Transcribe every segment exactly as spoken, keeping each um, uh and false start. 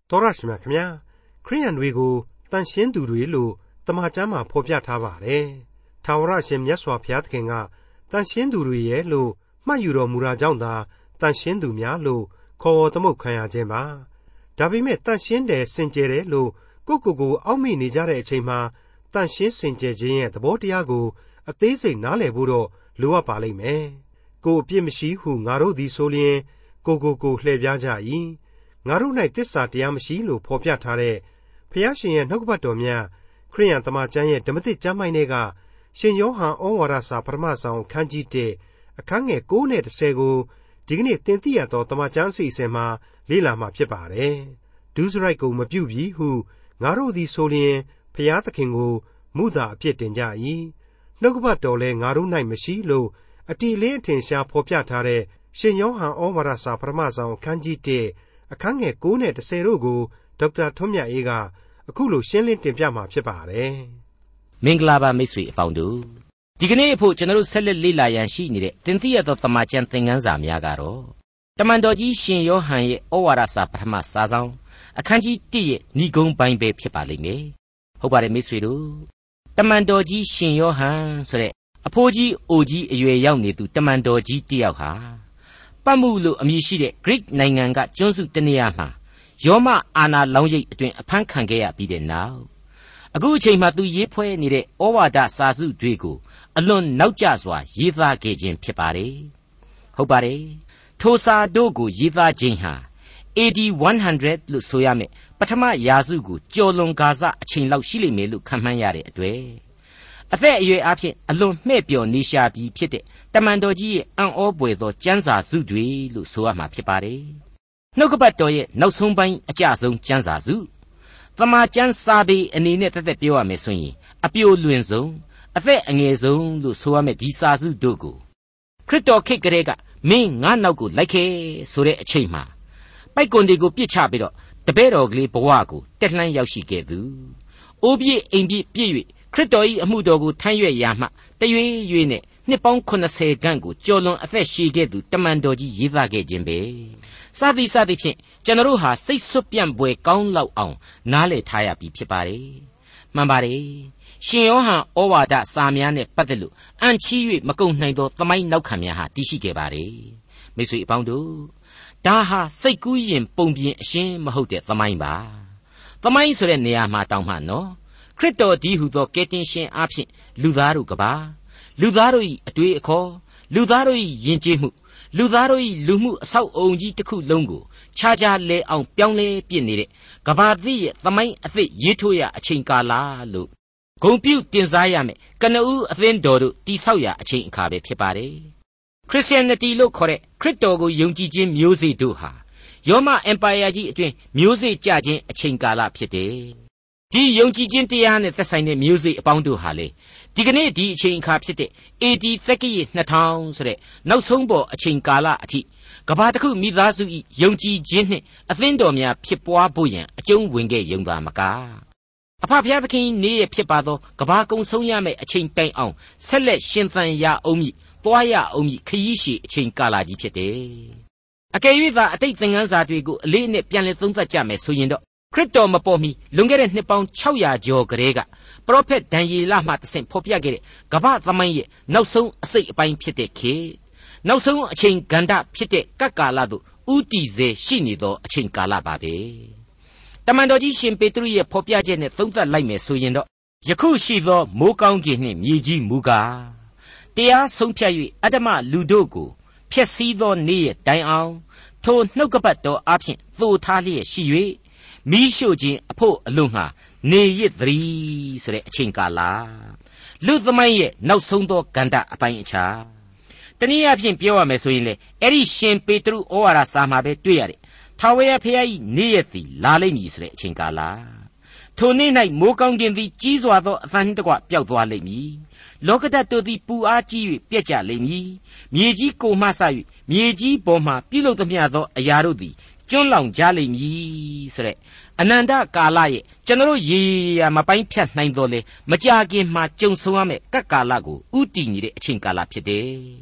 တော်ရရှိမြခင်ဗျာခရိယန်တွေကိုတန်ရှင်းသူတွေလို့တမန်ကျမ်းမှာဖော်ပြထားပါတယ်။ထာဝရရှင်မြတ်စွာဘုရားသခင်ကတန်ရှင်းသူတွေရဲ့လို့မှတ်ယူတော်မူတာကြောင့်သာတန်ရှင်းသူများလို့ခေါ်ဝေါ်သမုတ်ခံရခြင်းပါ။ဒါပေမဲ့တန်ရှင်းတယ်စင်ကြယ်တယ်လို့ကိုယ့်ကိုယ်ကိုအောက်မေ့နေကြတဲ့အချိန်မှာတန်ရှင်းစင်ကြယ်ခြင်းရဲ့သဘောတရားကိုအသေးစိတ်နားလည်ဖို့တော့လိုအပ်ပါလိမ့်မယ်။ကိုယ်အပြစ်မရှိဟုငါတို့သည်ဆိုလျင်ကိုကိုကိုလှည့်ပြားကြ၏ငါတို့၌သစ္စာတရားမရှိလို့ဖော်ပြထားတဲ့ဖျားရှင်ရဲ့နှုတ်ကပတ်တော်များခရိယန်တမန်ကျမ်းရဲ့ဓမ္မသစ်ကျမ်းပိုင်းတွေကရှင်ယောဟန်ဩဝါဒစာပထမဆုံးခန်းကြီးတစ်အခန်းငယ်၉နဲ့၁၀ကိုဒီကနေ့သင်သိရသောတမန်ကျမ်းအစီအစဉ်မှာလေ့လာမှာဖြစ်ပါတယ်။ဒုစရိုက်ကိုမပြုပြီဟုငါတို့သည်ဆိုလျင်ဖျားသခင်ကိုမုသာအပြစ်တင်ကြ၏နှုတ်ကပတ်တော်လည်းငါတို့၌မရှိလို့အတီလင်းအထင်ရှားဖော်ပြထားတဲ့ရှင်ယောဟန်ဩဝါဒစာပထမဆုံးခန်းကြီးတစ်အခန်းငယ်၉နဲ့၁၀တို့ကိုဒေါက်တာထွန်းမြတ်အေးကအခုလိုရှင်းလင်းတင်ပြမှာဖြစ်ပါတယ်။မင်္ဂလာပါမိတ်ဆွေအပေါင်းတို့ဒီကနေ့အဖို့ကျွန်တော်တို့ဆက်လက်လေ့လာရန်ရှိနေတဲ့သင်သိရသောတမန်ကျမ်းသင်ခန်းစာများကတော့တမန်တော်ကြီးရှင်ယောဟန်ရဲ့ဩဝါဒစာပထမစာဆောင်အခန်းကြီးတစ်ရဲ့ဏိဂုံးပိုင်းပဲဖြစ်ပါလိမ့်မယ်။ဟုတ်ပါတယ်မိတ်ဆွေတို့တမန်တော်ကြီးရှင်ယောဟန်ဆိုတဲ့အဖိုးကြီးအိုကြီးအရွယ်ရောက်နေသူတမန်တော်ကြီးတစ်ယောက်ဟာပတ်မှုလို့အမည်ရှိတဲ့ Greek နိုင်ငံကကျွန်းစုတစ်နေရာမှာယောမအာနာလောင်းရိပ်အတွင်အဖမ်းခံခဲ့ရပြီးတဲ့နောက်အခုအချိန်မှသူရေးဖွဲ့နေတဲ့ဩဝါဒစာစုတွေကိုအလွန်နောက်ကျစွာရေးသားခဲ့ခြင်းဖြစ်ပါတယ်။ဟုတ်ပါတယ်။ထိုစာတို့ကိုရေးသားခြင်းဟာ A D one hundred လို့ဆိုရမယ်ပထမရာစုကိုကျော်လွန်ကာစအချိန်လောက်ရှိလိမ့်မယ်လို့ခန့်မှန်းရတဲ့အတွေ့အသက်အရွယ်အဖြစ်အလွန်မှဲ့ပျော်နေရှာပြီးဖြစ်တဲ့တမန်တော်ကြီးရဲ့အံ့ဩပွေသောကျမ်းစာစုတွေလို့ဆိုရမှာဖြစ်ပါတယ်။နှုတ်ကပတ်တော်ရဲ့နောက်ဆုံးပိုင်းအကျဆုံးကျမ်းစာစုသမာကျမ်းစာပေအနေနဲ့သက်သက်ပြောရမယ်ဆိုရင်အပြိုလွင်ဆုံးအသက်အငယ်ဆုံးလို့ဆိုရမယ်ဒီစာစုတို့ကိုခရစ်တော်ခေတ်ကလေးကမင်းငါနောက်ကိုလိုက်ခဲ့ဆိုတဲ့အချိန်မှာပိုက်ကွန်တွေကိုပြစ်ချပြီးတော့တပည့်တော်ကလေးဘဝကိုတက်လှမ်းရောက်ရှိခဲ့သူအိုးပြည့်အိမ်ပြည့်ပြည့်၍ခရစ်တော်၏အမှုတော်ကိုထမ်းရွက်ရာမှတရွေ့ရွေ့နဲ့နှစ်ပေါင်း၇၀ခန့်ကိုကျော်လွန်အသက်ရှည်ခဲ့သူတမန်တော်ကြီးရေးသားခဲ့ခြင်းပဲစသည်စသည်ဖြင့်ကျွန်တော်တို့ဟာစိတ်ဆွပြန့်ပွဲကောင်းလောက်အောင်နားလည်ထားရပြီဖြစ်ပါတယ်မှန်ပါတယ်ရှင်ယောဟန်ဩဝါဒစာများနဲ့ပတ်သက်လို့အံ့ချီး၍မကုန်နိုင်သောသမိုင်းနောက်ခံများဟာတည်ရှိခဲ့ပါတယ်မိတ်ဆွေအပေါင်းတို့ဒါဟာစိတ်ကူးရင်ပုံပြင်အရှင်းမဟုတ်တဲ့သမိုင်းပါသမိုင်းဆိုတဲ့နေရာမှာတောင်းမှနော်ခရစ်တော်ဒီဟုသောကယ်တင်ရှင်အားဖြင့်လူသားတို့ကပါလူသားတို့၏အတွေ့အခေါ်လူသားတို့၏ယဉ်ကျေးမှုလူသားတို့၏လူမှုအဆောက်အုံကြီးတစ်ခုလုံးကိုခြားခြားလဲအောင်ပြောင်းလဲပြစ်နေတဲ့ကဘာတိရဲ့သမိုင်းအသစ်ရေးထိုးရအချိန်ကာလလို့ဂုံပြုတင်စားရမယ်ကနဦးအသင်းတော်တို့တိဆောက်ရအချိန်အခါပဲဖြစ်ပါတယ်ခရစ်ယာန်တီလို့ခေါ်တဲ့ခရစ်တော်ကိုယုံကြည်ခြင်းမျိုးစေ့တို့ဟာယောမအင်ပါယာကြီးအတွင်းမျိုးစေ့ကြခြင်းအချိန်ကာလဖြစ်တယ်ဒီယုံကြည်ခြင်းတရားနဲ့သက်ဆိုင်တဲ့မျိုးစေ့အပေါင်းတို့ဟာလေဒီကနေ့ဒီအချိန်အခါဖြစ်တဲ့ A D သက္ကရာနှစ်ထောင်ဆိုတဲ့နောက်ဆုံးပေါ်အချိန်ကာလအထိကဘာတစ်ခုမိသားစု၏ယုံကြည်ခြင်းနှင့်အသင်းတော်များဖြစ်ပွားဖို့ရန်အကျုံးဝင်ခဲ့ယုံသာမကအဖဖျားသခင်နေ့ရဖြစ်ပါသောကဘာကုံဆုံးရမယ့်အချိန်တိုင်အောင်ဆက်လက်ရှင်သန်ရအောင်မည်သွားရအောင်မည်ခရီးရှည်အချိန်ကာလကြီးဖြစ်တယ်အကယ်၍သာအတိတ်သင်ခန်းစာတွေကိုအလေးအနက်ပြန်လည်သုံးသပ်ကြမယ်ဆိုရင်တော့ခရစ်တော်မပေါ်မီလွန်ခဲ့တဲ့နှစ်ပေါင်း၆၀၀ကျော်ကလေးကပရောဖက်ဒံယေလမှတဆင့်ဖော်ပြခဲ့တဲ့ကမ္ဘာသမိုင်းရဲ့နောက်ဆုံးအစိတ်အပိုင်းဖြစ်တဲ့ခေတ်နောက်ဆုံးအချိန်ကဏ္ဍဖြစ်တဲ့ကပ်ကာလသို့ဥတီစေရှိနေသောအချိန်ကာလပါပဲတမန်တော်ကြီးရှင်ပေတရုရဲ့ဖော်ပြချက်နဲ့သုံးသပ်လိုက်မယ်ဆိုရင်တော့ယခုရှိသောမိုးကောင်းကင်နှင့်မြေကြီးမူကားတရားဆုံးဖြတ်၍အတ္တမလူတို့ကိုဖျက်ဆီးသောနေ့ရဲ့တိုင်အောင်ထိုနှုတ်ကပတ်တော်အဖျင်သို့ထားလျက်ရှိ၍မီးရှို့ခြင်းအဖို့အလို့ငှာနေရစ်သတိဆိုတဲ့အချိန်ကာလလူသမိုင်းရဲ့နောက်ဆုံးသောကဏ္ဍအပိုင်းအခြားတနည်းအားဖြင့်ပြောရမယ်ဆိုရင်လေအဲ့ဒီရှင်ပေတရုဩဝါဒစာမှာပဲတွေ့ရတယ်ထာဝရဘုရား၏နေရသည်လာလိမ့်မည်ဆိုတဲ့အချိန်ကာလထိုနေ့၌မိုးကောင်းကင်သည်ကြီးစွာသောအသံတကွပျောက်သွားလိမ့်မည်လောကဓာတ်တို့သည်ပူအားကြီး၍ပြက်ကြလိမ့်မည်မြေကြီးကိုမှဆ၍မြေကြီးပေါ်မှပြုလုပ်သမျှသောအရာတို့သည်ကျွန်းလောင်ကြလိမ့်မည်ဆိုတဲ့အနန္တကာလရဲ့ကျွန်တော်ရေရမပိုင်းဖြတ်နိုင်တော်လေမကြခင်မှာကြုံဆုံရမယ့်ကပ်ကာလကိုဥတည်နေတဲ့အချိန်ကာလဖြစ်တယ်။ဒ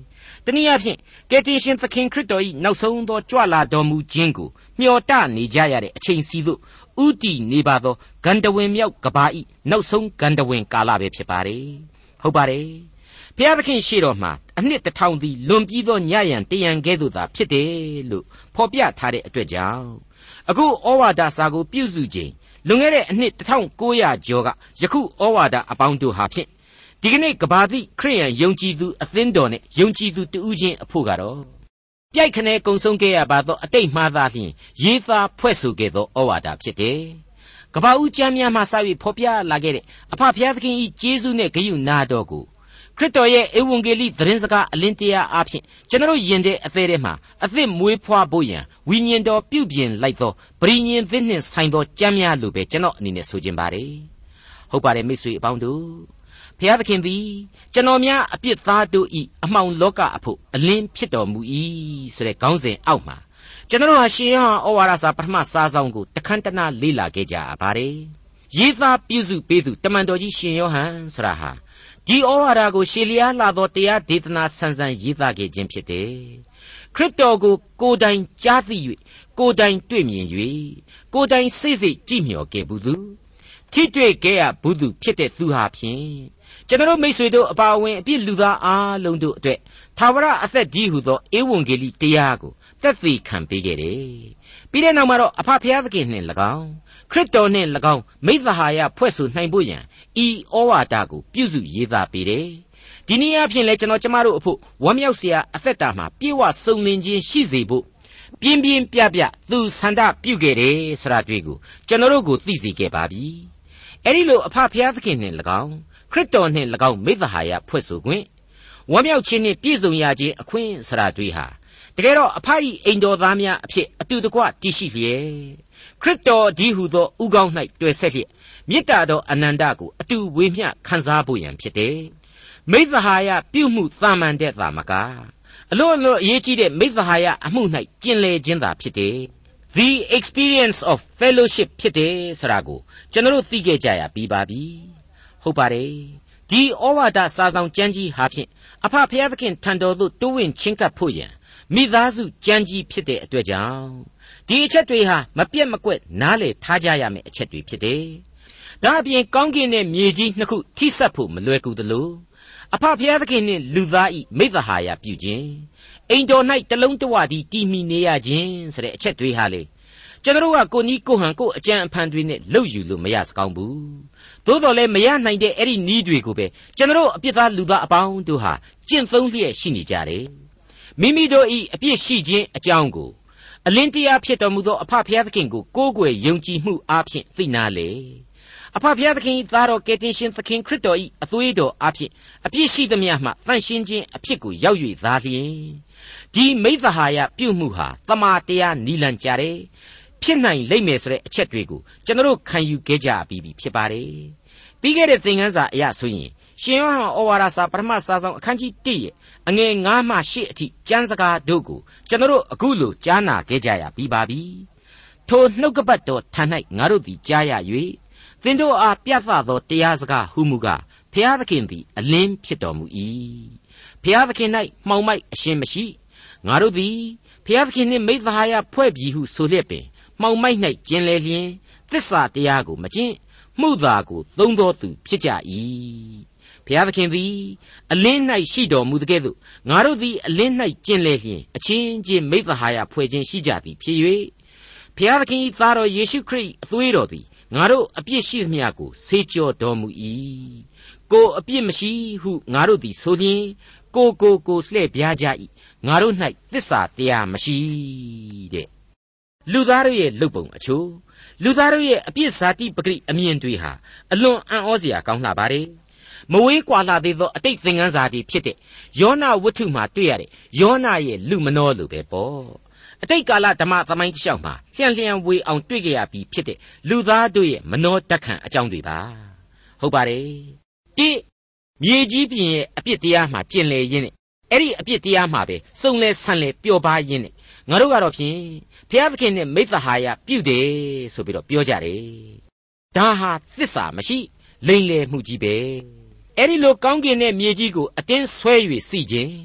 တနည်းအားဖြင့်ကယ်တင်ရှင်သခင်ခရစ်တော်၏နောက်ဆုံးသောကြွလာတော်မူခြင်းကိုမျှော်တနေကြရတဲ့အချိန်စီသို့ဥတီနေပါသောဂန္ဓဝင်မြောက်ကဘာ၏နောက်ဆုံးဂန္ဓဝင်ကာလပဲဖြစ်ပါတယ်ဟုတ်ပါတယ်ဘုရားသခင်ရှေ့တော်မှာအနှစ်တစ်ထောင်သည်လွန်ပြီးသောညရန်တရံကဲ့သို့သာဖြစ်တယ်လို့ဖော်ပြထားတဲ့အတွက်ကြောင့်အခုဩဝါဒစာကိုပြုစုခြင်းလွန်ခဲ့တဲ့အနှစ်တစ်ထောင်ကိုးရာကျော်ကယခုဩဝါဒအပေါင်းတို့ဟာဖြင့်ဒီကနေ့ကဘာတိခရိယန်ယုံကြည်သူအသင်းတော်နဲ့ယုံကြည်သူတူးချင်းအဖို့ကတော့ပြိုက်ခနဲကုံဆုံးခဲ့ရပါသောအတိတ်မှားသားလျင်ရေးသားဖွဲ့ဆိုခဲ့သောဩဝါဒဖြစ်တယ်။ကဘာဦးကျမ်းများမှစပြီးဖော်ပြလာခဲ့တဲ့အဖဖျားသခင်၏ကျေးဇူးနဲ့ဂရုဏာတော်ကိုခရစ်တော်ရဲ့ဧဝံဂေလိသတင်းစကားအလင်းတရားအဖြစ်ကျွန်တော်ယင်တဲ့အသေးထဲမှာအသစ်မွေးဖွားဖို့ရန်ဝိညာဉ်တော်ပြုပြင်လိုက်သောပရိညင်သစ်နှင့်ဆိုင်သောကျမ်းများလိုပဲကျွန်တော်အနေနဲ့ဆိုခြင်းပါတယ်။ဟုတ်ပါတယ်မိတ်ဆွေအပေါင်းတို့ဘုရားသခင်သည်ကျွန်တော်များအပြစ်သားတို့၏အမှောင်လောကအဖို့အလင်းဖြစ်တော်မူ၏ဆိုတဲ့ခေါင်းစဉ်အောက်မှာကျွန်တော်ဟာရှင်ယောဟန်ဩဝါဒစာပထမစာဆောင်ကိုတခန်းတနာလေ့လာခဲ့ကြပါတယ်။ရေးသားပြုစုပေးသူတမန်တော်ကြီးရှင်ယောဟန်ဆိုတာဟာဒီဩဝါဒကိုရှေလျားလာသောတရားဒေသနာဆန်းဆန်းရေးသားခဲ့ခြင်းဖြစ်တယ်။ခရစ်တော်ကိုကိုယ်တိုင်ကြားသိ၍ကိုယ်တိုင်တွေ့မြင်၍ကိုယ်တိုင်စိတ်စိတ်ကြည့်မျှော်ခဲ့ဘူးသူထိတွေ့ခဲ့ရဘူးသူဖြစ်တဲ့သူဟာဖြင့်ကျွန်တော်မိတ်ဆွေတို့အပါအဝင်အပြစ်လူသားအားလုံးတို့အတွက်သာဝရအသက်ကြီးဟုသောဧဝံဂေလိတရားကိုသက်သေခံပေးခဲ့တယ်။ပြီးတဲ့နောက်မှာတော့အဖဖျားသခင်နှင့်၎င်းခရစ်တော်နှင့်၎င်းမိသဟာယဖွဲ့ဆိုနိုင်ဖို့ရန်ဤဩဝါဒကိုပြုစုရေးသားပေးတယ်။ဒီနည်းအားဖြင့်လည်းကျွန်တော်ကျမတို့အဖို့ဝမ်းမြောက်စရာအသက်တာမှာပြေဝစုံလင်ခြင်းရှိစေဖို့ပြင်းပြင်းပြပြသူဆန္ဒပြုခဲ့တယ်ဆိုတာတွေ့ကိုကျွန်တော်တို့ကိုသိစေခဲ့ပါပြီ။အဲဒီလိုအဖဖျားသခင်နှင့်၎င်းခရစ်တော်နှင့်၎င်းမိသဟာယဖွဲ့ဆိုခွင့်ဝမ်းမြောက်ခြင်းနှင့်ပြည့်စုံရခြင်းအခွင့်ဆရာတွေဟာတကယ်တော့အဖ၏အိမ်တော်သားများအဖြစ်အတူတကွတည်ရှိလျက်ခရစ်တော်ဒီဟုသောဥကောင်း၌တွေ့ဆက်လျက်မေတ္တာတော်အနန္တကိုအတူဝေမျှခံစားဖို့ရန်ဖြစ်တယ်မိသဟာယပြုမှုသာမန်တဲ့သာမကအလို့အလို့အရေးကြီးတဲ့မိသဟာယအမှု၌ကျင်လည်ခြင်းသာဖြစ်တယ် The experience of fellowship ဖြစ်တယ်ဆိုတာကိုကျွန်တော်တို့သိခဲ့ကြရပြီးပါပြီဟုတ်ပါတယ်ဒီဩဝါဒစာဆောင်ကျမ်းကြီးဟာဖြင့်အဖဖျားသခင်ထံတော်သို့တိုးဝင်ချင်းကပ်ဖို့ရန်မိသားစုကျမ်းကြီးဖြစ်တဲ့အတွက်ကြောင့်ဒီအချက်တွေဟာမပြတ်မကွက်နားလည်ထားကြရမယ့်အချက်တွေဖြစ်တယ်ဒါအပြင်ကောင်းကင်နဲ့မြေကြီးနှစ်ခုထိစပ်ဖို့မလွယ်ကူသလိုအဖဖျားသခင်နှင့်လူသားဤမိသဟာယပြုခြင်းအိမ်တော်၌တလုံးတဝတည်းတည်မိနေရခြင်းဆိုတဲ့အချက်တွေဟာလေကျွန်တော်ကကိုနီးကိုဟန်ကိုအကြံအဖန်တွေနဲ့လှုပ်ယူလို့မရစကောင်းဘူးသို့တော်လည်းမရနိုင်တဲ့အဲ့ဒီနီးတွေကိုပဲကျွန်တော်အပြစ်သားလူသားအပေါင်းတို့ဟာကျင့်သုံးလျက်ရှိနေကြတယ်မိမိတို့ဤအပြစ်ရှိခြင်းအကြောင်းကိုအလင်းတရားဖြစ်တော်မူသောအဖဖျားသခင်ကိုကိုးကွယ်ယုံကြည်မှုအားဖြင့်သိနာလေအဖဖျားသခင်သားတော်ကယ်တင်ရှင်သခင်ခရစ်တော်ဤအသွေးတော်အားဖြင့်အပြစ်ရှိသမျှမှတန်ရှင်းခြင်းအဖြစ်ကိုရောက်၍သာလျှင်ဒီမိသဟာယပြုမှုဟာတမန်တရားနီလန်ကြတယ်ဖြစ်နိုင်လိမ့်မယ်ဆိုတဲ့အချက်တွေကိုကျွန်တော်ခံယူခဲ့ကြပြီးပြီဖြစ်ပါတယ်ပြီးခဲ့တဲ့သင်ခန်းစာအရဆိုရင်ရှင်ယောဟန်ဩဝါဒစာပထမစာဆောင်အခန်းကြီး၁ရဲ့အငယ်၅မှ၈အထိကျမ်းစကားတို့ကိုကျွန်တော်အခုလိုကြားနာခဲ့ကြရပြီးပါပြီထိုနှုတ်ကပတ်တော်ထံ၌ငါတို့သည်ကြားရ၍သင်တို့အားပြသသောတရားစကားဟုမူကားဖျားသခင်သည်အလင်းဖြစ်တော်မူ၏ဖျားသခင်၌မှောင်မိုက်အရှင်းမရှိငါတို့သည်ဖျားသခင်နှင့်မိသဟာယဖွဲ့ပြီဟုဆိုလျက်ပင်မှောင်မိုက်၌ကျင်လေလျင်သစ္စာတရားကိုမကျင့်မှုသာကိုသုံးတော်သူဖြစ်ကြ၏ဘုရားသခင်သည်အလင်း၌ရှိတော်မူတဲ့ကဲ့သို့ငါတို့သည်အလင်း၌ကျင်လေလျင်အချင်းချင်းမိသဟာယဖွဲ့ခြင်းရှိကြသည်ဖြစ်၍ဘုရားသခင်၏သားတော်ယေရှုခရစ်အသွေးတော်သည်ငါတို့အပြစ်ရှိသမျှကိုဆေးကြောတော်မူ၏ကိုအပြစ်မရှိဟုငါတို့သည်ဆိုလျင်ကိုကိုကိုလှည့်ပြားကြ၏ငါတို့၌သစ္စာတရားမရှိတဲ့လူသားတို့ရဲ့လုပ်ပုံအချို့လူသားတို့ရဲ့အပြစ်ဇာတိပဂရိအမြင်တွေဟာအလွန်အံ့ဩစရာကောင်းလှပါတယ်မဝေးကွာလှသေးသောအတိတ်သင်ခန်းစာတွေဖြစ်တဲ့ယောနဝတ္ထုမှာတွေ့ရတဲ့ယောနရဲ့လူမနောလိုပဲပေါ့အတိတ်ကာလဓမ္မသမိုင်းတစ်လျှောက်မှာလျှံလျှံဝေအောင်တွေ့ကြရပြီးဖြစ်တဲ့လူသားတို့ရဲ့မနောတက္ခံအကြောင်းတွေပါဟုတ်ပါတယ်တိမြေကြီးပြင်ရဲ့အပြစ်တရားမှာကျင်လည်ရင်းနဲ့အဲ့ဒီအပြစ်တရားမှာပဲစုံလဲဆန်လဲပျော်ပါရင်းနဲ့ငါတို့ကတော့ဖြင့်ဘုရားသခင်နဲ့မိသဟာယပြုတယ်ဆိုပြီးတော့ပြောကြတယ်ဒါဟာသစ္စာမရှိလိမ်လည်မှုကြီးပဲအဲ့ဒီလိုကောင်းကင်နဲ့မြေကြီးကိုအတင်းဆွဲ၍စီခြင်း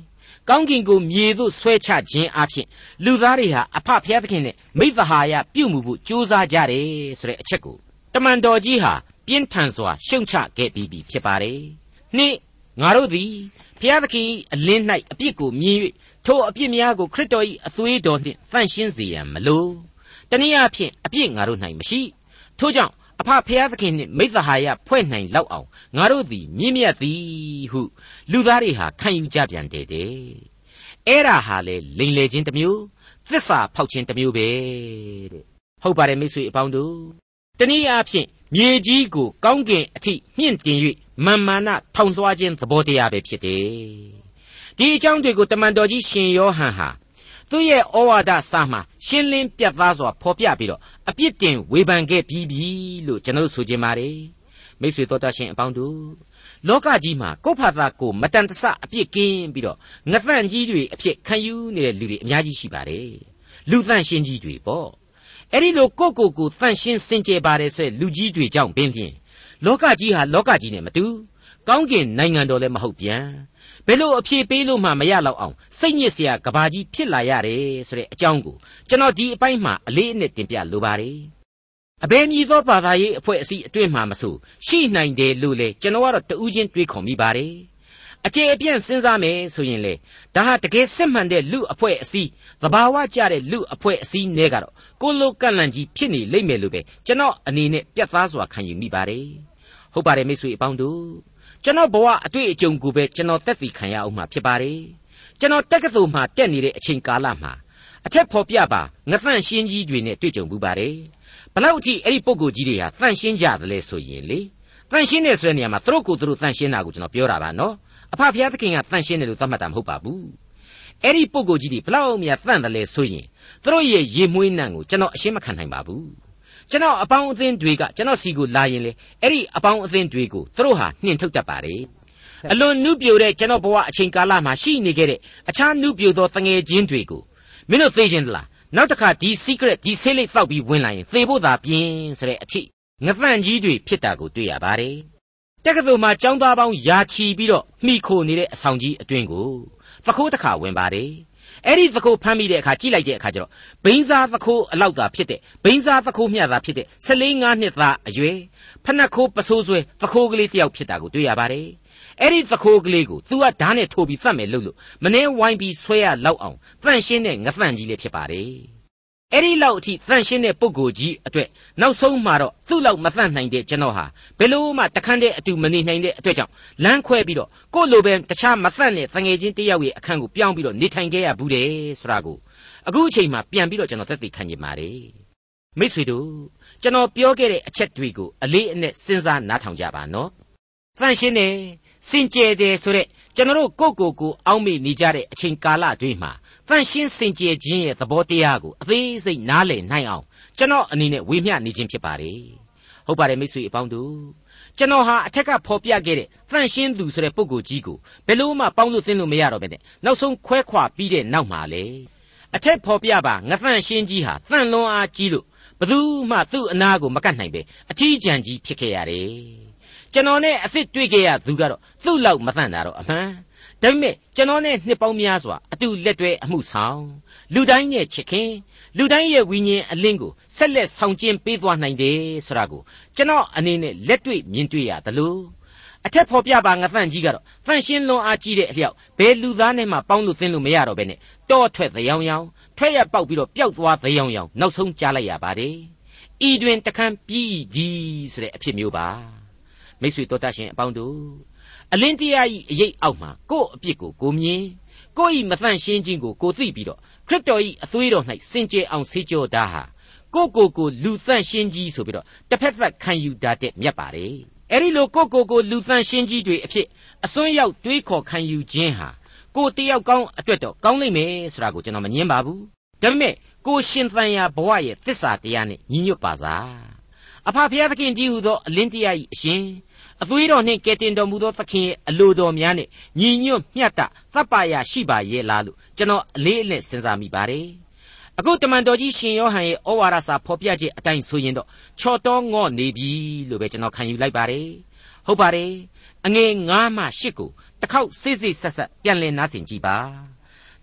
ကောင်းကင်ကိုမြေသို့ဆွဲချခြင်းအပြင်လူသားတွေဟာအဖဖျားသခင်နဲ့မိသဟာယပြုမှုဖို့ကြိုးစားကြတယ်ဆိုတဲ့အချက်ကိုတမန်တော်ကြီးဟာပြင်းထန်စွာရှုံချခဲ့ပြီးပြီဖြစ်ပါတယ်။နှစ်ငါတို့သည်ဖျားသခင်အလင်း၌အပြစ်ကိုမြင်၍ထိုအပြစ်များကိုခရစ်တော်၏အသွေးတော်နှင့်သန့်ရှင်းစေရန်မလို။တနည်းအားဖြင့်အပြစ်ငါတို့၌မရှိ။ထို့ကြောင့်အဖဖျားသခင်နှင့်မိသဟာယဖွဲ့နိုင်လောက်အောင်ငါတို့သည်မြင့်မြတ်သည်ဟုလူသားတွေဟာခံယူကြပြန်တယ်တဲ့။အဲ့ဒါဟာလေလိမ်လည်ခြင်းတစ်မျိုးသစ္စာဖောက်ခြင်းတစ်မျိုးပဲတဲ့။ဟုတ်ပါတယ်မိတ်ဆွေအပေါင်းတို့။တနည်းအားဖြင့်မြေကြီးကိုကောင်းကင်အထိမြင့်တင်၍မာမာနထောင်လွှားခြင်းသဘောတရားပဲဖြစ်တယ်။ဒီအကြောင်းတွေကိုတမန်တော်ကြီးရှင်ယောဟန်ဟာသူ့ရဲ့ဩဝါဒစာမှာရှင်းလင်းပြတ်သားစွာဖော်ပြပြီးတော့အပြစ်တင်ဝေဖန်ခဲ့ပြီးပြီလို့ကျွန်တော်တို့ဆိုချင်ပါတယ်မိတ်ဆွေတော်တတ်ရှင်အပေါင်းတို့လောကကြီးမှာကိုယ့်ဖာသာကိုမတန်တဆအပြစ်ကင်းပြီးတော့ငသန့်ကြီးတွေအဖြစ်ခံယူနေတဲ့လူတွေအများကြီးရှိပါတယ်လူသန့်ရှင်းကြီးတွေပေါ့အဲ့ဒီလိုကိုယ့်ကိုယ်ကိုသန့်ရှင်းစင်ကြယ်ပါတယ်ဆိုတဲ့လူကြီးတွေကြောင့်ပင်ဖြင့်လောကကြီးဟာလောကကြီးနဲ့မတူကောင်းကင်နိုင်ငံတော်လည်းမဟုတ်ပြန်ဘယ်လိုအဖြေပေးလို့မှမရတော့အောင်စိတ်ညစ်စရာကဘာကြီးဖြစ်လာရတယ်ဆိုတဲ့အကြောင်းကိုကျွန်တော်ဒီအပိုင်းမှာအလေးအနက်တင်ပြလိုပါတယ်အဘယ်မည်သောဘာသာရေးအဖွဲ့အစည်းအတွင်းမှာမဆိုရှိနိုင်တယ်လို့လေကျွန်တော်ကတော့တူးချင်းတွေးခေါ်မိပါတယ်အကျေအပြန့်စဉ်းစားမယ်ဆိုရင်လေဒါဟာတကယ်စစ်မှန်တဲ့လူအဖွဲ့အစည်းသဘာဝကျတဲ့လူအဖွဲ့အစည်းနဲ့ကတော့ကိုလိုကန့်လန့်ကြီးဖြစ်နေလိမ့်မယ်လို့ပဲကျွန်တော်အနေနဲ့ပြတ်သားစွာခံယူမိပါတယ်ဟုတ်ပါတယ်မိတ်ဆွေအပေါင်းတို့ကျွန်တော်ဘဝအတွေ့အကြုံကိုပဲကျွန်တော်တက်တည်ခံရအောင်မှာဖြစ်ပါတယ်ကျွန်တော်တက္ကသိုလ်မှာတက်နေတဲ့အချိန်ကာလမှာအထက်ဖော်ပြပါငသန့်ရှင်းကြီးတွေနဲ့တွေ့ကြုံမှုပါတယ်ဘလောက်အထိအဲ့ဒီပုံကိုကြီးတွေဟာတန့်ရှင်းကြတယ်လဲဆိုရင်လေတန့်ရှင်းတဲ့ဆိုတဲ့နေရာမှာသူတို့ကိုသူတို့တန့်ရှင်းတာကိုကျွန်တော်ပြောတာပါနော်အဖဖျားသခင်ကတန့်ရှင်းတယ်လို့သတ်မှတ်တာမဟုတ်ပါဘူးအဲ့ဒီပုံကိုကြီးတွေဘလောက်များတန့်တယ်လဲဆိုရင်သူတို့ရဲ့ရေမွေးနှံကိုကျွန်တော်အရှင်းမခံနိုင်ပါဘူးကျွန်တော်အပေါင်းအသင်းတွေကကျွန်တော်စီကိုလာရင်လေအဲ့ဒီအပေါင်းအသင်းတွေကိုသူတို့ဟာနှင်ထုတ်တတ်ပါတယ်အလွန်နုပြိုတဲ့ကျွန်တော်ဘဝအချိန်ကာလမှာရှိနေခဲ့တဲ့အခြားနုပြိုသောတငယ်ချင်းတွေကိုမင်းတို့သိချင်းလားနောက်တစ်ခါဒီ secret ဒီဆေးလိပ်တောက်ပြီးဝင်လာရင်သေဖို့သာပြင်းဆိုတဲ့အထိငသန့်ကြီးတွေဖြစ်တာကိုတွေ့ရပါတယ်တက္ကသိုလ်မှာကျောင်းသားပေါင်းယာချီပြီးတော့မှီခိုနေတဲ့အဆောင်ကြီးအတွင်းကိုသခိုးတစ်ခါဝင်ပါတယ်အဲ့ဒီသခိုးဖမ်းမိတဲ့အခါကြည့်လိုက်တဲ့အခါကျတော့ဘိန်းစားသခိုးအလောက်သာဖြစ်တဲ့ဘိန်းစားသခိုးမျှသာဖြစ်တဲ့ဆယ်လေး ငါးနှစ်သားအရွယ်ဖနက်ခိုးပစိုးဆွဲသခိုးကလေးတယောက်ဖြစ်တာကိုတွေ့ရပါတယ်အဲ့ဒီသခိုးကလေးကို तू ကဓာတ်နဲ့ထိုးပြီးသတ်မယ်လို့လို့မနှဲဝိုင်းပြီးဆွဲရလောက်အောင်တန့်ရှင်းတဲ့ငသန့်ကြီးလေးဖြစ်ပါတယ်အဲ့ဒီလောက်အထိတန့်ရှင်းတဲ့ပုဂ္ဂိုလ်ကြီးအတွက်နောက်ဆုံးမှာတော့သူ့လောက်မသန့်နိုင်တဲ့ကျွန်တော်ဟာဘယ်လို့မှတခန်းတဲ့အတူမနေနိုင်တဲ့အတွက်ကြောင့်လမ်းခွဲပြီးတော့ကိုယ့်လိုပဲတခြားမသန့်တဲ့တငယ်ချင်းတယောက်ရဲ့အခန်းကိုပြောင်းပြီးတော့နေထိုင်ခဲ့ရဘူးတယ်ဆိုတာကိုအခုအချိန်မှာပြန်ပြီးတော့ကျွန်တော်သက်သေခံနေပါတယ်မိတ်ဆွေတို့ကျွန်တော်ပြောခဲ့တဲ့အချက်တွေကိုအလေးအနက်စဉ်းစားနားထောင်ကြပါနော်တန့်ရှင်းတယ်စင်ကြယ်တယ်ဆိုတဲ့ကျွန်တော်တို့ကိုယ့်ကိုယ်ကိုအောက်မေ့နေကြတဲ့အချိန်ကာလတွေမှာတန့်ရှင်းစင်ကြယ်ခြင်းရဲ့သဘောတရားကိုအသေးစိတ်နားလည်နိုင်အောင်ကျွန်တော်အနေနဲ့ဝေမျှနေခြင်းဖြစ်ပါတယ်ဟုတ်ပါတယ်မိတ်ဆွေအပေါင်းတို့ကျွန်တော်ဟာအထက်ကဖော်ပြခဲ့တဲ့တန့်ရှင်းသူဆိုတဲ့ပုဂ္ဂိုလ်ကြီးကိုဘယ်လို့မှပေါင်းလို့သင်လို့မရတော့ဘဲနဲ့နောက်ဆုံးခွဲခွာပြီးတဲ့နောက်မှာလေအထက်ဖော်ပြပါငသန့်ရှင်းကြီးဟာတန့်လွန်အားကြီးလို့ဘယ်သူမှသူ့အနာကိုမကတ်နိုင်ပဲအထီးကျန်ကြီးဖြစ်ခဲ့ရတယ်ကျွန်တော်နဲ့အစ်စ်တွေ့ခဲ့ရသူကတော့သူ့လောက်မသန့်တာတော့အမှန်ဒါပေမဲ့ကျွန်တော်နဲ့နှစ်ပေါင်းများစွာအတူလက်တွဲအမှုဆောင်လူတိုင်းရဲ့ချစ်ခင်လူတိုင်းရဲ့ဝိညာဉ်အလင်းကိုဆက်လက်ဆောင်ကျဉ်ပေးသွားနိုင်တယ်ဆိုတာကိုကျွန်တော်အနေနဲ့လက်တွေ့မြင်တွေ့ရတယ်လို့အထက်ဖော်ပြပါငသန့်ကြီးကတော့တန့်ရှင်းလွန်အားကြီးတဲ့အလျောက်ဘယ်လူသားနဲ့မှပေါင်းလို့သင်လို့မရတော့ဘဲနဲ့တောထွက်သယောင်ယောင်ထွက်ရပေါက်ပြီးတော့ပျောက်သွားသယောင်ယောင်နောက်ဆုံးကြားလိုက်ရပါတယ်ဤတွင်တခန်းပြီးဒီဆိုတဲ့အဖြစ်မျိုးပါမိတ်ဆွေတော်တတ်ရှင်အပေါင်းတို့အလင်းတရားဤအရေးအောက်မှာကိုယ့်အပြစ်ကိုကိုမြင်ကိုယ့်ဤမသန့်ရှင်းခြင်းကိုကိုသိပြီးတော့ခရစ်တော်ဤအသွေးတော်၌စင်ကြယ်အောင်ဆေးကြောတာဟာကိုယ့်ကိုယ်ကိုလူသန့်ရှင်းကြီးဆိုပြီးတော့တစ်ဖက်သက်ခံယူတတ်တဲ့မြတ်ပါတယ်အဲ့ဒီလိုကိုယ့်ကိုယ်ကိုလူသန့်ရှင်းကြီးတွေအဖြစ်အစွန်းရောက်တွေးခေါ်ခံယူခြင်းဟာကိုတယောက်ကောင်းအတွက်တော့ကောင်းလိမ့်မယ်ဆိုတာကိုကျွန်တော်မငြင်းပါဘူးဒါပေမဲ့ကိုရှင်သန်ရာဘဝရဲ့သစ္စာတရားနဲ့ညီညွတ်ပါစားအဖဖျားသခင်ကြီးဟူသောအလင်းတရားဤအရှင်အသွေးတော်နှင့်ကယ်တင်တော်မူသောသခင်ရဲ့အလိုတော်များနဲ့ညီညွတ်မျှတသဗ္ဗရာရှိပါရဲ့လားလို့ကျွန်တော်အလေးအနက်စဉ်းစားမိပါတယ်အခုတမန်တော်ကြီးရှင်ယောဟန်ရဲ့ဩဝါဒစာဖော်ပြချက်အတိုင်းဆိုရင်တော့ချော်တော်ငေါ့နေပြီလို့ပဲကျွန်တော်ခံယူလိုက်ပါတယ်ဟုတ်ပါတယ်အငယ်ငါးမှရှစ်ကိုတစ်ခေါက်စိတ်စိတ်ဆက်ဆက်ပြန်လည်နားဆင်ကြည့်ပါ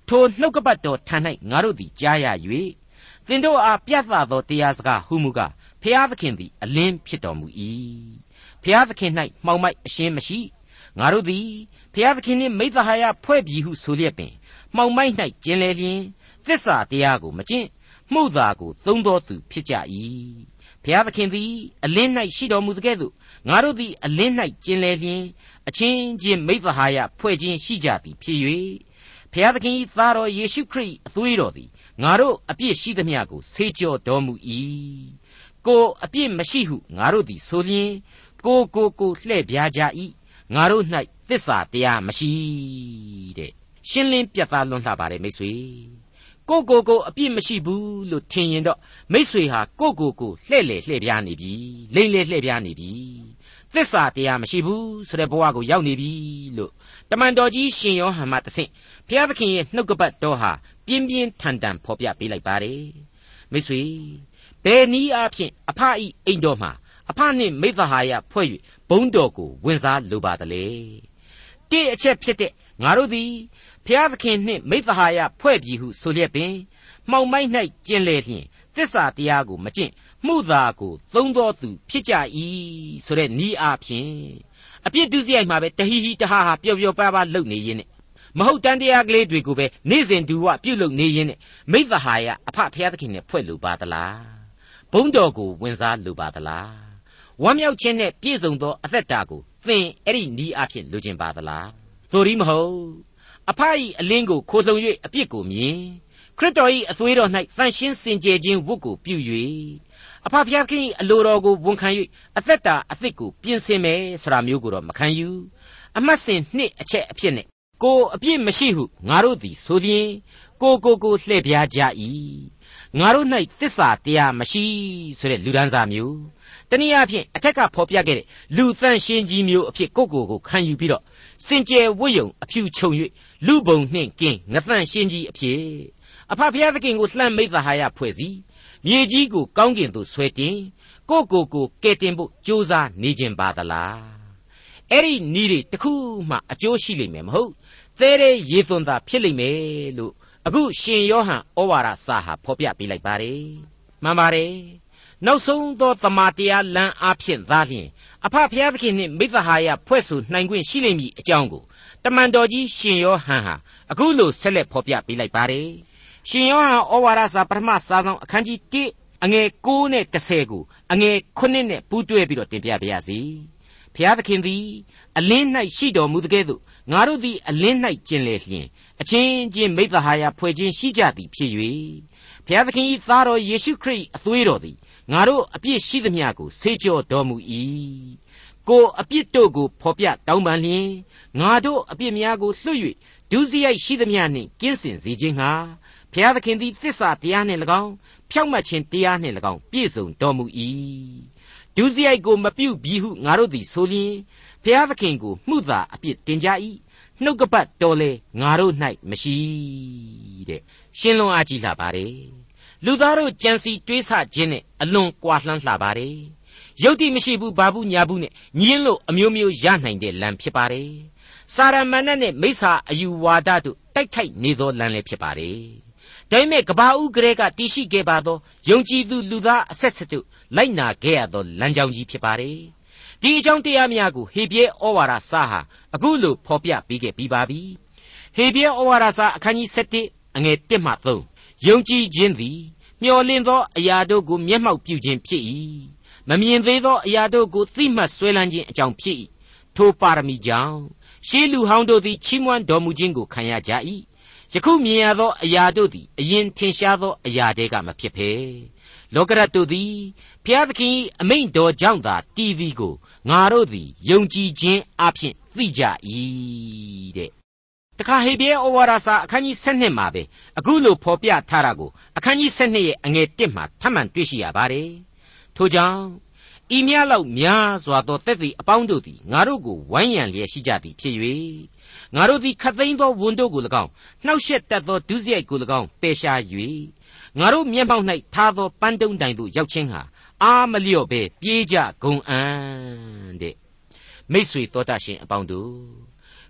ထိုနှုတ်ကပတ်တော်ထံ၌ငါတို့သည်ကြားရ၍သင်တို့အားပြသသောတရားစကားဟုမူကားဖျားသခင်သည်အလင်းဖြစ်တော်မူ၏ဖျားသခင်၌မှောင်မိုက်အရှင်းမရှိငါတို့သည်ဖျားသခင်နှင့်မိဿဟာယဖွဲ့ပြီဟုဆိုလျက်ပင်မှောင်မိုက်၌ကျင်လည်လျင်သစ္စာတရားကိုမကျင့်မှုသာကိုသုံးတော်သူဖြစ်ကြ၏ဖျားသခင်သည်အလင်း၌ရှိတော်မူသကဲ့သို့ငါတို့သည်အလင်း၌ကျင်လည်လျင်အချင်းချင်းမိဿဟာယဖွဲ့ခြင်းရှိကြသည်ဖြစ်၍ဖျားသခင်၏သားတော်ယေရှုခရစ်အသွေးတော်သည်ငါတို့အပြစ်ရှိသမျှကိုဆေးကြောတော်မူ၏ကိုအပြစ်မရှိဟုငါတို့သည်ဆိုလျင်ကိုကိုကိုလှည့်ပြားကြ၏ငါတို့၌သစ္စာတရားမရှိတဲ့ရှင်းလင်းပြတ်သားလွန်းလှပါတယ်မိတ်ဆွေကိုကိုကိုအပြစ်မရှိဘူးလို့ထင်ရင်တော့မိတ်ဆွေဟာကိုကိုကိုလှည့်လေလှည့်ပြားနေပြီလိမ့်လေလှည့်ပြားနေပြီသစ္စာတရားမရှိဘူးဆိုတဲ့ဘဝကိုရောက်နေပြီလို့တမန်တော်ကြီးရှင်ယောဟန်မှတဆင့်ဘုရားသခင်ရဲ့နှုတ်ကပတ်တော်ဟာပြင်းပြင်းထန်ထန်ဖော်ပြပေးလိုက်ပါတယ်မိတ်ဆွေဘယ်နည်းအားဖြင့်အဖဤအိမ်တော်မှာအဖနှင့်မိဿဟာယဖွဲ့၍ဘုန်းတော်ကိုဝင်စားလိုပါသလဲတိအချက်ဖြစ်တဲ့ငါတို့သည်ဘုရားသခင်နှင့်မိဿဟာယဖွဲ့ပြီဟုဆိုလျက်ပင်မှောင်မိုက်၌ကျင်လည်လျင်သစ္စာတရားကိုမကျင့်မှုသာကိုသုံးတော်သူဖြစ်ကြ၏ဆိုတဲ့နည်းအားဖြင့်အပြစ်ဒုစရိုက်မှာပဲတဟီဟီတဟာဟာပျော်ပျော်ပါးပါးလုပ်နေရင်းနဲ့မဟုတ်တန်တရားကလေးတွေကိုပဲနေ့စဉ်ဒူဝပြုလုပ်နေရင်းနဲ့မိဿဟာယအဖဘုရားသခင်နဲ့ဖွဲ့လို့ပါသလားဘုန်းတော်ကိုဝင်စားလိုပါသလားဝမ်းမြောက်ခြင်းနဲ့ပြည့်စုံသောအသက်တာကိုသင်အဲ့ဒီနည်းအားဖြင့်လိုချင်ပါသလားသို့ဒီမဟုတ်အဖ၏အလင်းကိုခိုလှုံ၍အပြစ်ကိုမြင်ခရစ်တော်၏အသွေးတော်၌သန့်ရှင်းစင်ကြယ်ခြင်းဝတ်ကိုပြု၍အဖဘုရားခင်၏အလိုတော်ကိုဝန်ခံ၍အသက်တာအသစ်ကိုပြင်ဆင်မယ်ဆိုတာမျိုးကိုတော့မခံယူအမှတ်စဉ်နှစ်အချက်အဖြစ်နဲ့ကိုအပြစ်မရှိဟုငါတို့သည်ဆိုလျင်ကိုကိုကိုလှည့်ပြားကြ၏ငါတို့၌သစ္စာတရားမရှိဆိုတဲ့လူဒန်းစားမျိုးတနည်းအားဖြင့်အထက်ကဖော်ပြခဲ့တဲ့လူသန့်ရှင်းကြီးမျိုးအဖြစ်ကိုကိုကိုခံယူပြီးတော့စင်ကြယ်ဝတ်ယုံအဖြူခြုံ၍လူပုံနှင့်ကင်းငသန့်ရှင်းကြီးအဖြစ်အဖဖျားသခင်ကိုလှမ်းမိဿဟာယဖွဲ့စည်းမြေကြီးကိုကောင်းကင်သို့ဆွဲတင်ကိုကိုကိုကဲတင်ဖို့ကြိုးစားနေခြင်းပါသလားအဲ့ဒီနည်းတွေတခုမှအကျိုးရှိလိမ့်မယ်မဟုတ်သဲတဲ့ရေသွန်သာဖြစ်လိမ့်မယ်လို့အခုရှင်ယောဟန်ဩဝါဒစာဟာဖော်ပြပေးလိုက်ပါတယ်မှန်ပါတယ်နောက်ဆုံးသောတမန်တရားလမ်းအားဖြင့်သာလျှင်အဖဖျားသခင်နှင့်မိဿဟာယဖွဲ့ဆိုနိုင်ခွင့်ရှိလိမ့်မည်အကြောင်းကိုတမန်တော်ကြီးရှင်ယောဟန်ဟာအခုလိုဆက်လက်ဖော်ပြပေးလိုက်ပါတယ်ရှင်ယောဟန်ဩဝါဒစာပထမစာဆောင်အခန်းကြီးတစ်အငယ်ကိုးနဲ့၁၀ကိုအငယ်ခုနှစ်နဲ့ပူးတွဲပြီးတော့တင်ပြပါရစေဖျားသခင်သည်အလင်း၌ရှိတော်မူသကဲ့သို့ငါတို့သည်အလင်း၌ကျင်လည်လျင်အချင်းချင်းမိဿဟာယဖွဲ့ခြင်းရှိကြသည်ဖြစ်၍ဖျားသခင်၏သားတော်ယေရှုခရစ်အသွေးတော်သည်ငါတို့အပြစ်ရှိသမျှကိုဆေးကြောတော်မူ၏ကိုအပြစ်တို့ကိုဖော်ပြတောင်းပန်လျင်ငါတို့အပြစ်များကိုလွှတ်၍ဒုစရိုက်ရှိသမျှနှင့်ကင်းစင်စေခြင်းငှာဘုရားသခင်သည်သစ္စာတရားနှင့်၎င်းဖြောင့်မတ်ခြင်းတရားနှင့်၎င်းပြည့်စုံတော်မူ၏ဒုစရိုက်ကိုမပြုပြီဟုငါတို့သည်ဆိုလျင်ဘုရားသခင်ကိုမှုသာအပြစ်တင်ကြ၏နှုတ်ကပတ်တော်လေငါတို့၌မရှိတဲ့ရှင်းလွန်အားကြီးလှပါတယ်လူသားတို့ကြံစီတွေးဆခြင်းနဲ့အလွန်ကွာလှမ်းလှပါတယ်ယုတ်တိမရှိဘူးဘာဘူးညာဘူးနဲ့ညင်းလို့အမျိုးမျိုးရနိုင်တဲ့လမ်းဖြစ်ပါတယ်စာရမဏေနဲ့မိစ္ဆာအယူဝါဒတို့တိုက်ခိုက်နေသောလမ်းလည်းဖြစ်ပါတယ်ဒါပေမဲ့ကဘာဦးကလေးကတည်ရှိခဲ့ပါသောယုံကြည်သူလူသားအဆက်ဆက်တို့လိုက်နာခဲ့ရသောလမ်းကြောင်းကြီးဖြစ်ပါတယ်ဒီအကြောင်းတရားများကိုဟေဘရဲဩဝါဒစာဟာအခုလိုဖော်ပြပေးခဲ့ပြီးပါပြီဟေဘရဲဩဝါဒစာအခန်းကြီး၁၁အငယ်၁မှ၃ယုံကြည်ခြင်းသည်မျှော်လင့်သောအရာတို့ကိုမျက်မှောက်ပြုခြင်းဖြစ်၏မမြင်သေးသောအရာတို့ကိုသိမှတ်ဆွဲလန်းခြင်းအကြောင်းဖြစ်၏ထိုပါရမီကြောင့်ရှေးလူဟောင်းတို့သည်ချီးမွမ်းတော်မူခြင်းကိုခံရကြ၏ယခုမြင်ရသောအရာတို့သည်အရင်ထင်ရှားသောအရာတွေကမဖြစ်ဘဲလောကရတ္တို့သည်ဘုရားသခင်အမိန့်တော်ကြောင့်သာတည်သည်ကိုငါတို့သည်ယုံကြည်ခြင်းအပြင်သိကြ၏တဲ့တခါဟေဘရဲဩဝါဒစာအခန်းကြီး၁၂မှာပဲအခုလိုဖော်ပြထားတာကိုအခန်းကြီး၁၂ရဲ့အငယ်၁မှာထပ်မံတွေ့ရှိရပါတယ်ထို့ကြောင့်ဤမြလောက်များစွာသောတက်သည့်အပေါင်းတို့သည်ငါတို့ကိုဝိုင်းရန်လျက်ရှိကြသည်ဖြစ်၍ငါတို့သည်ခတ်သိမ်းသောဝန်တို့ကို၎င်းနှောက်ယှက်တတ်သောဒုစရိုက်ကို၎င်းပယ်ရှား၍ငါတို့မျက်မှောက်၌ထားသောပန်းတုံးတိုင်သို့ရောက်ခြင်းဟာအာမလျော့ပဲပြေးကြကုန်အံ့တဲ့မိတ်ဆွေတော်တတ်ရှင်အပေါင်းတို့ခ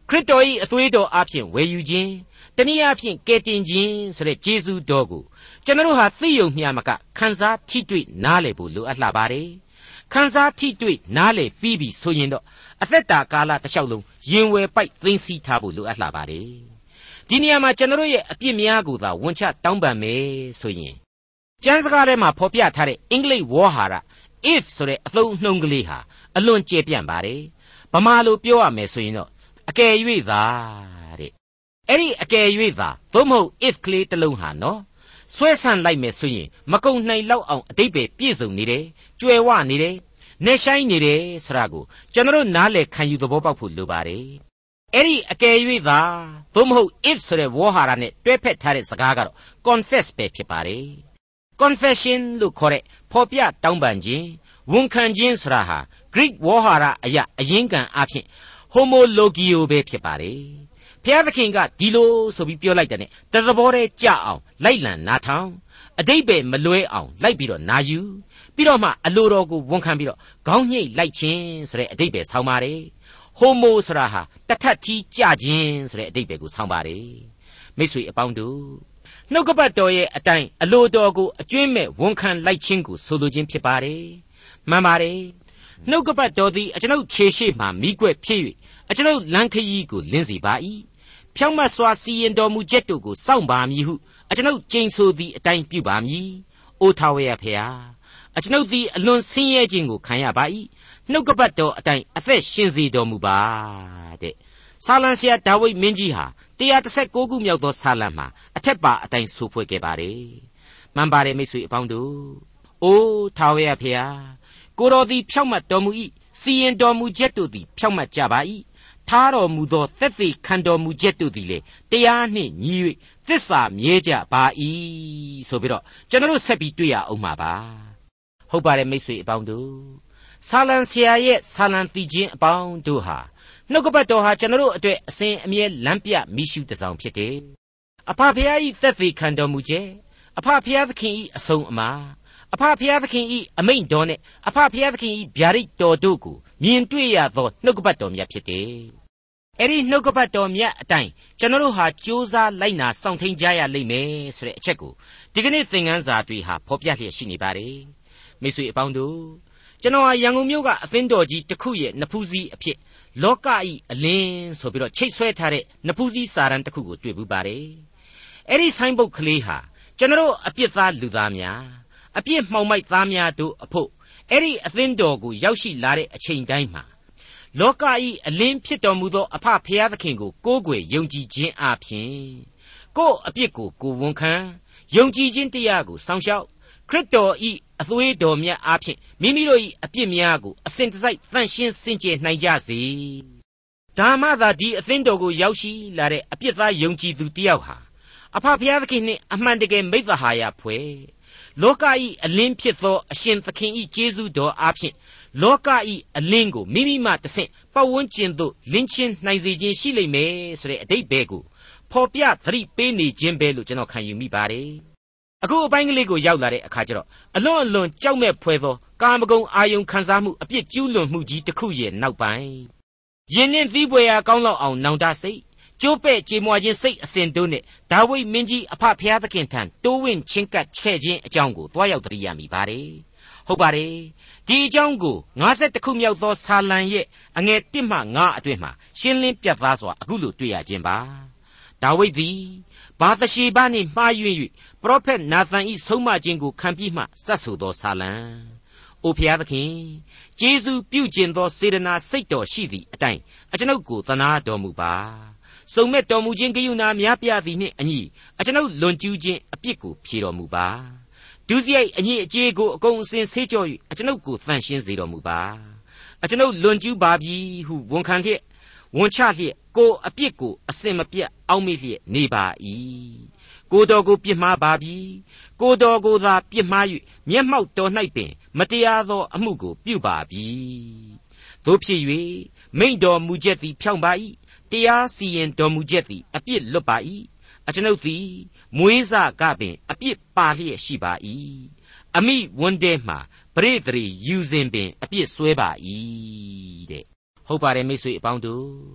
ခရစ်တော်၏အသွေးတော်အပြင်ဝယ်ယူခြင်းတနည်းအားဖြင့်ကယ်တင်ခြင်းဆိုတဲ့ကျေးဇူးတော်ကိုကျွန်တော်ဟာသိယုံမျှမကခံစားထိတွေ့နားလည်ဖို့လိုအပ်လာပါတယ်ခံစားထိတွေ့နားလည်ပြီးပြီဆိုရင်တော့အသက်တာကာလတစ်လျှောက်လုံးရင်ဝယ်ပိုက်သိမ်းဆည်းထားဖို့လိုအပ်လာပါတယ်ဒီနေရာမှာကျွန်တော်ရဲ့အပြစ်များကိုသာဝန်ချတောင်းပန်မယ်ဆိုရင်ကျမ်းစကားထဲမှာဖော်ပြထားတဲ့အင်္ဂလိပ်ဝေါ်ဟာရ if ဆိုတဲ့အသုံးအနှုန်းကလေးဟာအလွန်ကျယ်ပြန့်ပါတယ်ဗမာလိုပြောရမယ်ဆိုရင်တော့အကယ်၍သာတဲ့အဲ့ဒီအကယ်၍သာသို့မဟုတ် if ကလေးတစ်လုံးဟာနော်ဆွဲဆန့်လိုက်မယ်ဆိုရင်မကုံနိုင်လောက်အောင်အတိတ်ပဲပြည့်စုံနေတယ်ကြွယ်ဝနေတယ်နေဆိုင်နေတယ်ဆိုတာကိုကျွန်တော်နားလည်ခံယူသဘောပေါက်ဖို့လိုပါတယ်အဲ့ဒီအကယ်၍သာသို့မဟုတ် if ဆိုတဲ့ဝေါ်ဟာရနဲ့တွဲဖက်ထားတဲ့စကားကတော့ confess ပဲဖြစ်ပါတယ် confession လို့ခေါ်တဲ့ဖော်ပြတောင်းပန်ခြင်းဝန်ခံခြင်းဆိုတာဟာ Greek ဝေါ်ဟာရအရာအရင်းခံအဖြစ် homologio ပဲဖြစ်ပါတယ်ဘုရားသခင်ကဒီလိုဆိုပြီးပြောလိုက်တဲ့နဲ့တသဘောတည်းကြအောင်လိုက်လံနားထောင်အတိတ်ပဲမလွဲအောင်လိုက်ပြီးတော့နာယူပြီးတော့မှအလိုတော်ကိုဝန်ခံပြီးတော့ခေါင်းညှိတ်လိုက်ခြင်းဆိုတဲ့အတိတ်ပဲဆောင်းပါတယ်ဟိုမိုဆိုတာဟာတထက်ထီးကြခြင်းဆိုတဲ့အတိတ်ပဲကိုဆောင်းပါတယ်မိတ်ဆွေအပေါင်းတို့နှုတ်ကပတ်တော်ရဲ့အတိုင်းအလိုတော်ကိုအကျွင့်မဲ့ဝန်ခံလိုက်ခြင်းကိုဆိုလိုခြင်းဖြစ်ပါတယ်မှန်ပါတယ်နှုတ်ကပတ်တော်သည်အကျွန်ုပ်ခြေရှိမှမိကွက်ဖြစ်၍အကျွန်ုပ်လမ်းခရီးကိုလင်းစေပါ၏ဖြောင့်မတ်စွာစီရင်တော်မူချက်တို့ကိုစောင့်ပါမည်ဟုအကျွန်ုပ်ကျိန်ဆိုသည့်အတိုင်းပြုပါမည်အိုထာဝရဘုရားအကျွန်ုပ်သည်အလွန်ဆင်းရဲခြင်းကိုခံရပါ၏နှုတ်ကပတ်တော်အတိုင်းအသက်ရှင်စေတော်မူပါတဲ့ဆာလံဆရာဒါဝိဒ်မင်းကြီးဟာone thirty-nineခုမြောက်သောဆာလံမှာအထက်ပါအတိုင်းဆိုဖွဲ့ခဲ့ပါတယ်မှန်ပါတယ်မိတ်ဆွေအပေါင်းတို့အိုထာဝရဘုရားကိုတော်သည်ဖြောင့်မတ်တော်မူ၏စီရင်တော်မူချက်တို့သည်ဖြောင့်မတ်ကြပါ၏ထားတော်မူသောသက်သေခံတော်မူချက်တို့သည်လေတရားနှင့်ညီ၍သစ္စာမြဲကြပါ၏ဆိုပြီးတော့ကျွန်တော်ဆက်ပြီးတွေ့ရအောင်မှာပါဟုတ်ပါတယ်မိတ်ဆွေအပေါင်းတို့ဆာလံဆရာရဲ့ဆာလံတီချင်းအပေါင်းတို့ဟာနှုတ်ကပတ်တော်ဟာကျွန်တော်အတွက်အစဉ်အမြဲလမ်းပြမိရှုတစောင်ဖြစ်တယ်အဖဖျား၏သက်သေခံတော်မူချက်အဖဖျားသခင်၏အဆုံးအမအဖဖျားသခင်၏အမိန့်တော်နဲ့အဖဖျားသခင်၏ဗျာဒိတ်တော်တို့ကိုမြင်တွေ့ရသောနှုတ်ကပတ်တော်မြတ်ဖြစ်တယ်အဲ့ဒီနှုတ်ကပတ်တော်မြတ်အတိုင်းကျွန်တော်ဟာကြိုးစားလိုက်နာစောင့်ထိန်ကြရလိမ့်မယ်ဆိုတဲ့အချက်ကိုဒီကနေ့သင်ခန်းစာတွေဟာဖော်ပြလျက်ရှိနေပါတယ်မိတ်ဆွေအပေါင်းတို့ကျွန်တော်ဟာရန်ကုန်မြို့ကအသင်းတော်ကြီးတစ်ခုရဲ့နဖူးစည်းအဖြစ်လောကဤအလင်းဆိုပြီးတော့ချိတ်ဆွဲထားတဲ့နဖူးစည်းစာတမ်းတစ်ခုကိုတွေ့ဘူးပါတယ်အဲ့ဒီဆိုင်းဘုတ်ကလေးဟာကျွန်တော်အပြစ်သားလူသားများအပြစ်မှောင်မိုက်သားများတို့အဖို့အဲ့ဒီအသင်းတော်ကိုရောက်ရှိလာတဲ့အချိန်တိုင်းမှာလောကဤအလင်းဖြစ်တော်မူသောအဖဖျားသခင်ကိုကိုးကွယ်ယုံကြည်ခြင်းအပြင်ကိုယ့်အပြစ်ကိုကိုယ်ဝန်ခံယုံကြည်ခြင်းတရားကိုစောင့်ရှောက်ခရစ်တော်ဤအသွေးတော်မြတ်အားဖြင့်မိမိတို့၏အပြစ်များကိုအစဉ်တစိုက်သန့်ရှင်းစင်ကြယ်နိုင်ကြစေဒါမှသာဒီအသင်းတော်ကိုရောက်ရှိလာတဲ့အပြစ်သားယုံကြည်သူတယောက်ဟာအဖဖျားသခင်နှင့်အမှန်တကယ်မိဿဟာယဖွဲ့လောကဤအလင်းဖြစ်သောအရှင်သခင်ဤကျေးဇူးတော်အားဖြင့်လောကဤအလင်းကိုမိမိမှတဆင့်ပတ်ဝန်းကျင်သို့လင်းချင်းနိုင်စေခြင်းရှိလိမ့်မယ်ဆိုတဲ့အဓိပ္ပာယ်ကိုဖော်ပြသတိပေးနေခြင်းပဲလို့ကျွန်တော်ခံယူမိပါတယ်အခုအပိုင်းကလေးကိုရောက်လာတဲ့အခါကျတော့အလွန်အလွန်ကြောက်မဲ့ဖွယ်သောကာမဂုဏ်အာယုံခံစားမှုအပြစ်ကျူးလွန်မှုကြီးတစ်ခုရဲ့နောက်ပိုင်းယင်းနှင့်သီးပွေရာကောင်းလောက်အောင်နောင်တစိတ်ကျိုးပဲ့ကြေမွာခြင်းစိတ်အစဉ်တို့နဲ့ဒါဝိဒ်မင်းကြီးအဖဖျားသခင်ထံတိုးဝင့်ချင်းကပ်ချဲ့ခြင်းအကြောင်းကိုသွားရောက်တရိယာမိပါတယ်ဟုတ်ပါတယ်ဒီအကြောင်းကိုfifty-oneခုမြောက်သောဆာလံရဲ့အငယ်oneမှfiveအတွင်းမှာရှင်းလင်းပြတ်သားစွာအခုလိုတွေ့ရခြင်းပါဒါဝိဒ်သည်ဘာသရှေဘနှင့်မှားယွင်း၍ပရောဖက်နာသန်၏ဆုံးမခြင်းကိုခံပြီးမှစတ်ဆိုသောဆာလံအိုဖျားသခင်ကျေးဇူးပြုခြင်းသောစေတနာစိတ်တော်ရှိသည့်အတိုင်းအကျွန်ုပ်ကိုသနာတော်မူပါစုံမဲ့တော်မူခြင်းကရုဏာများပြားသည်နှင့်အညီအကျွန်ုပ်လွန်ကျူးခြင်းအပြစ်ကိုဖြေတော်မူပါဒုစရိုက်အညစ်အကြေးကိုအကုန်အစင်ဆေးကြော၍အကျွန်ုပ်ကိုသန့်ရှင်းစေတော်မူပါအကျွန်ုပ်လွန်ကျူးပါပြီဟုဝန်ခံလျက်ဝန်ချလျက်ကိုအပြစ်ကိုအစင်မပြတ်အောက်မေ့လျက်နေပါ၏ကိုတော်ကိုပြစ်မှားပါပြီကိုတော်ကိုသာပြစ်မှား၍မျက်မှောက်တော်၌ပင်မတရားသောအမှုကိုပြုပါပြီသို့ဖြစ်၍မိန့်တော်မူချက်သည်ဖြောင့်ပါ၏တရားစီရင်တော်မူချက်သည်အပြစ်လွတ်ပါ၏အကျွန်ုပ်သည်မွေးစကပင်အပြစ်ပါလျက်ရှိပါ၏အမိဝန်တဲမှပရိသေယူစဉ်ပင်အပြစ်ဆွဲပါ၏တဲ့ဟုတ်ပါတယ်မိတ်ဆွေအပေါင်းတို့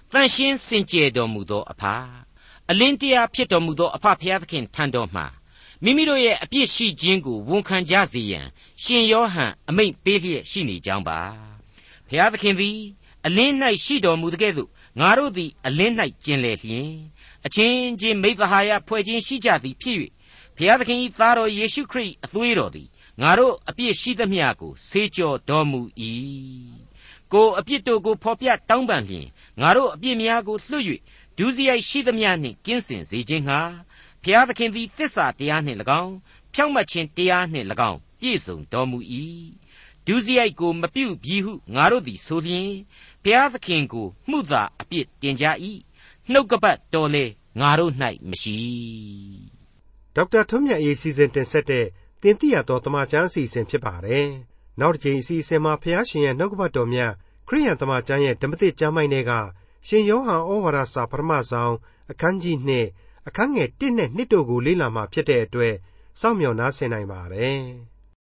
တန်ရှင်းစင်ကြယ်တော်မူသောအဖအလင်းတရားဖြစ်တော်မူသောအဖဖျားသခင်ထံတော်မှာမိမိတို့ရဲ့အပြစ်ရှိခြင်းကိုဝန်ခံကြစေရန်ရှင်ယောဟန်အမိန့်ပေးလျက်ရှိနေကြောင်းပါဖျားသခင်သည်အလင်း၌ရှိတော်မူတဲ့ကဲ့သို့ငါတို့သည်အလင်း၌ကျင်လည်လျင်အချင်းချင်းမိသဟာယဖွဲ့ခြင်းရှိကြသည်ဖြစ်၍ဖျားသခင်၏သားတော်ယေရှုခရစ်အသွေးတော်သည်ငါတို့အပြစ်ရှိသမျှကိုဆေးကြောတော်မူ၏ကိုအပြစ်တို့ကိုဖော်ပြတောင်းပန်လျင်ငါတို့အပြစ်များကိုလွှတ်၍ဒုစရိုက်ရှိသမျှနှင့်ကင်းစင်စေခြင်းငှာဖျားသခင်သည်သစ္စာတရားနှင့်၎င်းဖြောင့်မတ်ခြင်းတရားနှင့်၎င်းပြည့်စုံတော်မူ၏ဒုစရိုက်ကိုမပြုပြီဟုငါတို့သည်ဆိုလျင်ဘုရားသခင်ကိုမှုသာအပြစ်တင်ကြ၏နှုတ်ကပတ်တော်လေငါတို့၌မရှိဒေါက်တာထွန်းမြတ်အေးစီစဉ်တင်ဆက်တဲ့တင်ပြတော်တမချန်းအစီအစဉ်ဖြစ်ပါတယ်နောက်တစ်ချိန်အစီအစဉ်မှာဘုရားရှင်ရဲ့နှုတ်ကပတ်တော်မြတ်ခရိယန်တမချန်းရဲ့ဓမ္မသစ်ကျမ်းပိုင်းတွေကရှင်ယောဟန်ဩဝါဒစာပထမဆုံးအခန်းကြီးနှစ်အခန်းငယ်တစ်နဲ့နှစ်တို့ကိုလေ့လာမှဖြစ်တဲ့အတွက်စောင့်မျှော်နားဆင်နိုင်ပါတယ်